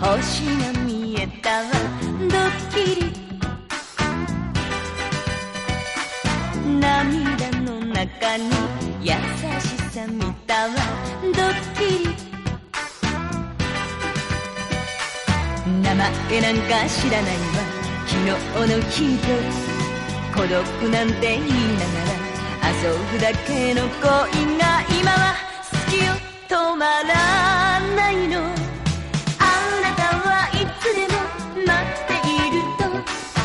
星が見えたわドッキリ涙の中に優しさ見たわドッキリ名前なんか知らないわ昨日の君と孤独なんて言いながら遊ぶだけの恋が今は好きよ止まらないの